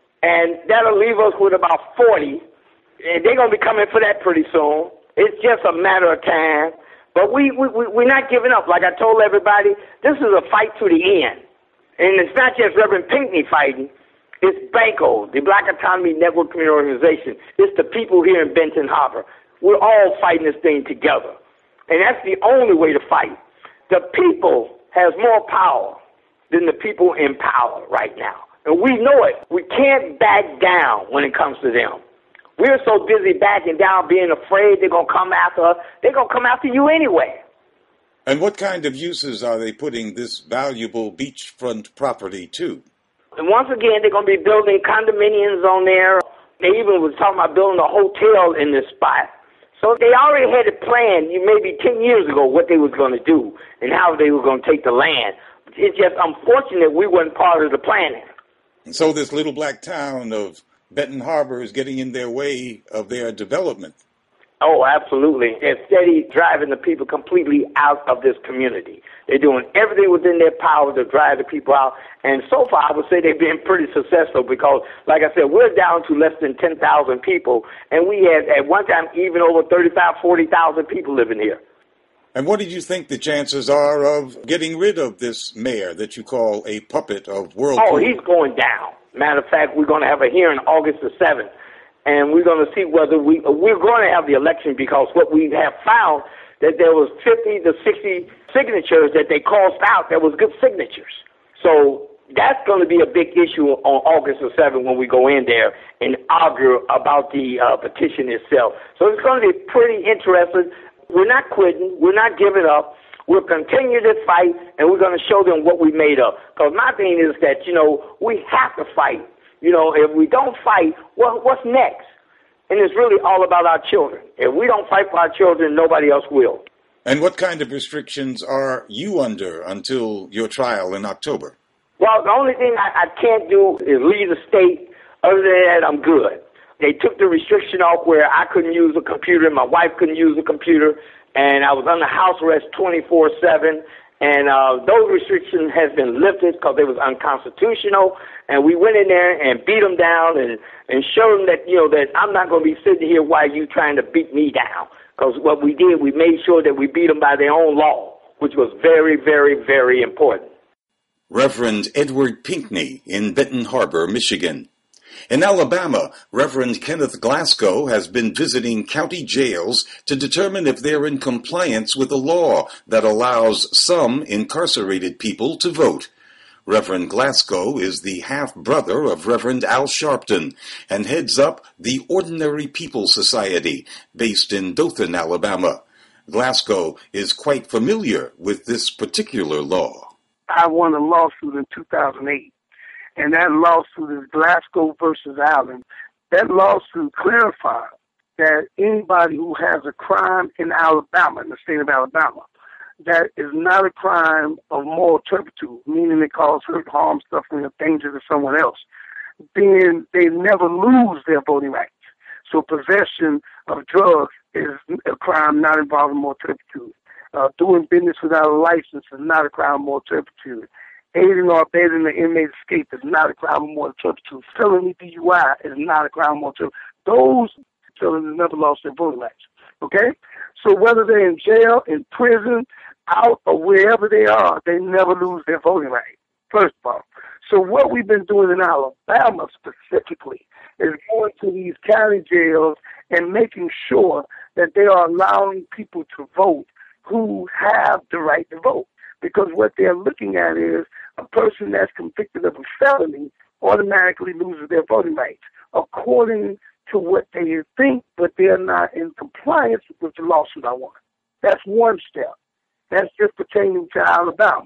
and that'll leave us with about forty, and they're going to be coming for that pretty soon. It's just a matter of time. But we, we, we, we're not giving up. Like I told everybody, this is a fight to the end. And it's not just Reverend Pinckney fighting. It's Banco, the Black Autonomy Network Community Organization. It's the people here in Benton Harbor. We're all fighting this thing together. And that's the only way to fight. The people has more power than the people in power right now. And we know it. We can't back down when it comes to them. We're so busy backing down, being afraid they're going to come after us. They're going to come after you anyway. And what kind of uses are they putting this valuable beachfront property to? And once again, they're going to be building condominiums on there. They even was talking about building a hotel in this spot. So they already had it planned, maybe ten years ago, what they was going to do and how they were going to take the land. It's just unfortunate we weren't part of the planning. And so this little black town of Benton Harbor is getting in their way of their development. Oh, absolutely. They're steady driving the people completely out of this community. They're doing everything within their power to drive the people out. And so far, I would say they've been pretty successful because, like I said, we're down to less than ten thousand people. And we had, at one time, even over thirty-five, forty thousand people living here. And what did you think the chances are of getting rid of this mayor that you call a puppet of Whirlpool? Oh, he's going down. Matter of fact, we're going to have a hearing August the seventh. And we're going to see whether we, we're going to have the election because what we have found that there was fifty to sixty signatures that they crossed out that was good signatures. So that's going to be a big issue on August the seventh when we go in there and argue about the uh, petition itself. So it's going to be pretty interesting. We're not quitting. We're not giving up. We'll continue this fight, and we're going to show them what we made of. Because my thing is that, you know, we have to fight. You know, if we don't fight, well, what's next? And it's really all about our children. If we don't fight for our children, nobody else will. And what kind of restrictions are you under until your trial in October? Well, the only thing I, I can't do is leave the state. Other than that, I'm good. They took the restriction off where I couldn't use a computer, my wife couldn't use a computer, and I was under house arrest twenty-four seven. And uh, those restrictions has been lifted because they was unconstitutional. And we went in there and beat them down and, and showed them that, you know, that I'm not going to be sitting here while you trying to beat me down. Because what we did, we made sure that we beat them by their own law, which was very, very, very important. Reverend Edward Pinckney in Benton Harbor, Michigan. In Alabama, Reverend Kenneth Glasgow has been visiting county jails to determine if they're in compliance with a law that allows some incarcerated people to vote. Reverend Glasgow is the half-brother of Reverend Al Sharpton and heads up the Ordinary People Society, based in Dothan, Alabama. Glasgow is quite familiar with this particular law. I won a lawsuit in two thousand eight, and that lawsuit is Glasgow versus Allen. That lawsuit clarified that anybody who has a crime in Alabama, in the state of Alabama, that is not a crime of moral turpitude, meaning it causes hurt, harm, suffering, or danger to someone else, then they never lose their voting rights. So possession of drugs is a crime not involving moral turpitude. Uh, doing business without a license is not a crime of moral turpitude. Aiding or abetting an inmate escape is not a crime of moral turpitude. Felony D U I is not a crime of moral turpitude. Those felons never lost their voting rights. Okay? So whether they're in jail, in prison, out, or wherever they are, they never lose their voting rights, first of all. So what we've been doing in Alabama specifically is going to these county jails and making sure that they are allowing people to vote who have the right to vote. Because what they're looking at is a person that's convicted of a felony automatically loses their voting rights, according to what they think, but they're not in compliance with the lawsuit I won. That's one step. That's just pertaining to Alabama.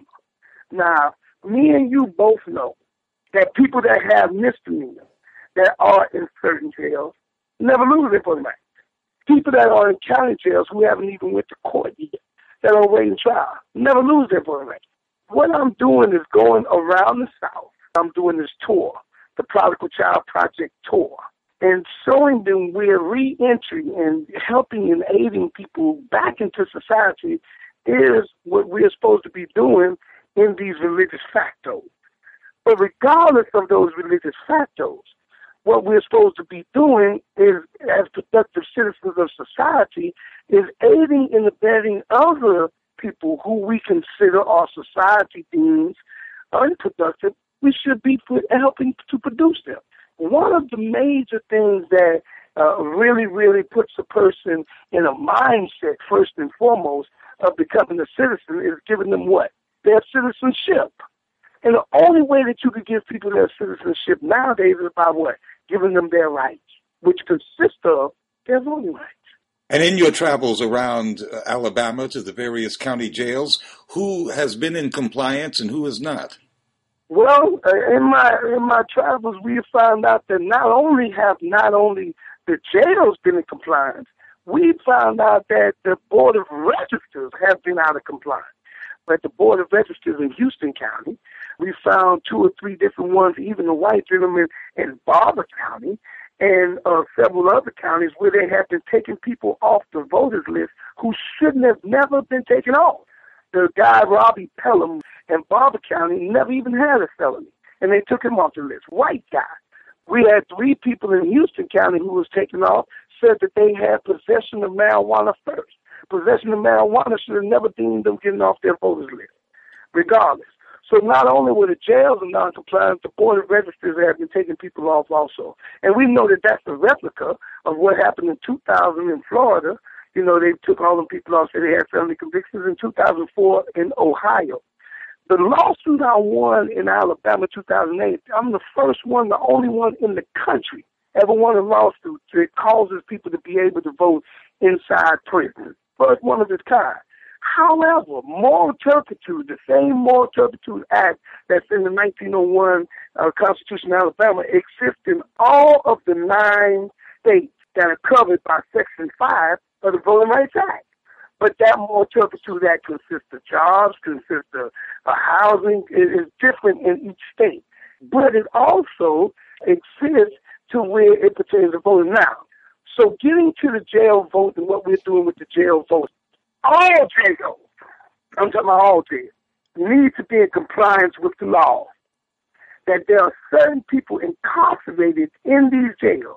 Now, me and you both know that people that have misdemeanors that are in certain jails never lose their voting rights. People that are in county jails who haven't even went to court yet, that are waiting trial, never lose their voting rights. What I'm doing is going around the South. I'm doing this tour, the Prodigal Child Project tour, and showing them where re-entry and helping and aiding people back into society is what we're supposed to be doing in these religious factos. But regardless of those religious factos, what we're supposed to be doing is, as productive citizens of society, is aiding and abetting other people who we consider our society deems unproductive. We should be put, helping to produce them. One of the major things that uh, really, really puts a person in a mindset, first and foremost, of becoming a citizen is giving them what? Their citizenship. And the only way that you can give people their citizenship nowadays is by what? Giving them their rights, which consist of their voting rights. And in your travels around uh, Alabama to the various county jails, who has been in compliance and who has not? Well, uh, in my in my travels, we have found out that not only have not only the jails been in compliance, we found out that the Board of Registers have been out of compliance. But the Board of Registers in Houston County, we found two or three different ones, even a white gentleman in Barber County, and uh, several other counties where they have been taking people off the voters list who shouldn't have never been taken off. The guy, Robbie Pelham, in Barber County, never even had a felony, and they took him off the list. White guy. We had three people in Houston County who was taken off, said that they had possession of marijuana first. Possession of marijuana should have never deemed them getting off their voters list, regardless. So not only were the jails in non-compliance, the Board of Registers have been taking people off also. And we know that that's a replica of what happened in two thousand in Florida. You know, they took all them people off, said they had felony convictions in two thousand four in Ohio. The lawsuit I won in Alabama two thousand eight, I'm the first one, the only one in the country ever won a lawsuit that causes people to be able to vote inside prison. First one of its kind. However, moral turpitude, the same Moral Turpitude Act that's in the nineteen oh one uh, Constitution of Alabama, exists in all of the nine states that are covered by Section five of the Voting Rights Act. But that Moral Turpitude Act consists of jobs, consists of uh, housing. It is different in each state. But it also exists to where it pertains to voting now. So getting to the jail vote and what we're doing with the jail vote, all jails, I'm talking about all jails, need to be in compliance with the law. That there are certain people incarcerated in these jails,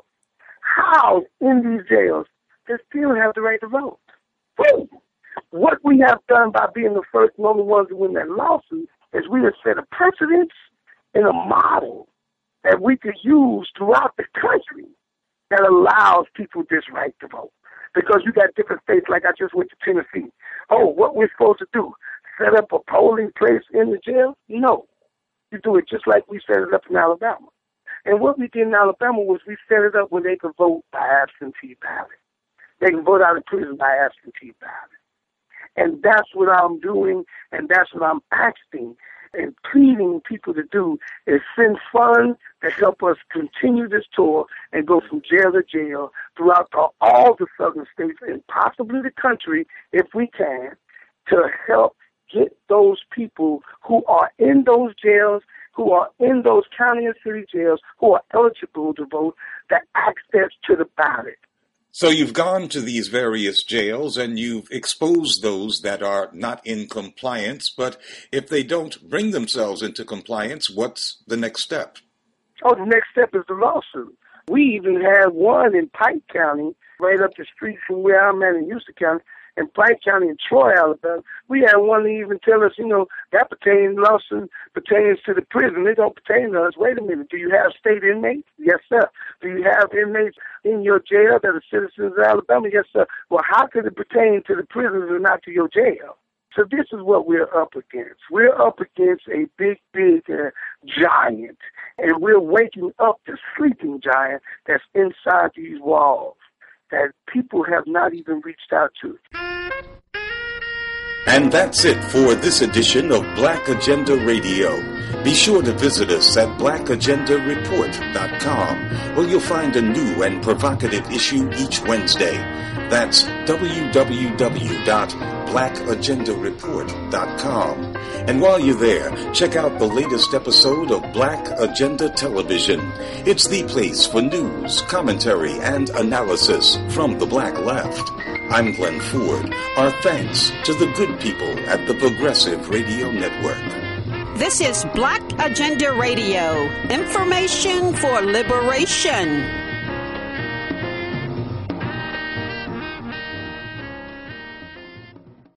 housed in these jails, that still have the right to vote. Boom. What we have done by being the first and only ones to win that lawsuit is we have set a precedent and a model that we could use throughout the country that allows people this right to vote. Because you got different states, like I just went to Tennessee. Oh, what we're supposed to do? Set up a polling place in the jail? No. You do it just like we set it up in Alabama. And what we did in Alabama was we set it up where they could vote by absentee ballot. They can vote out of prison by absentee ballot. And that's what I'm doing, and that's what I'm asking and pleading people to do is send funds to help us continue this tour and go from jail to jail throughout the, all the southern states and possibly the country, if we can, to help get those people who are in those jails, who are in those county and city jails, who are eligible to vote, the access to the ballot. So you've gone to these various jails and you've exposed those that are not in compliance, but if they don't bring themselves into compliance, what's the next step? Oh, the next step is the lawsuit. We even had one in Pike County, right up the street from where I'm at in Houston County, in Pike County in Troy, Alabama. We had one to even tell us, you know, that pertains, lawsuit pertains to the prison. It don't pertain to us. Wait a minute. Do you have state inmates? Yes, sir. Do you have inmates in your jail that are citizens of Alabama? Yes, sir. Well, how could it pertain to the prisons and not to your jail? So this is what we're up against. We're up against a big, big uh, giant, and we're waking up the sleeping giant that's inside these walls that people have not even reached out to. And that's it for this edition of Black Agenda Radio. Be sure to visit us at black agenda report dot com, where you'll find a new and provocative issue each Wednesday. That's w w w dot black agenda report dot com. And while you're there, check out the latest episode of Black Agenda Television. It's the place for news, commentary, and analysis from the Black Left. I'm Glenn Ford. Our thanks to the good people at the Progressive Radio Network. This is Black Agenda Radio, information for liberation.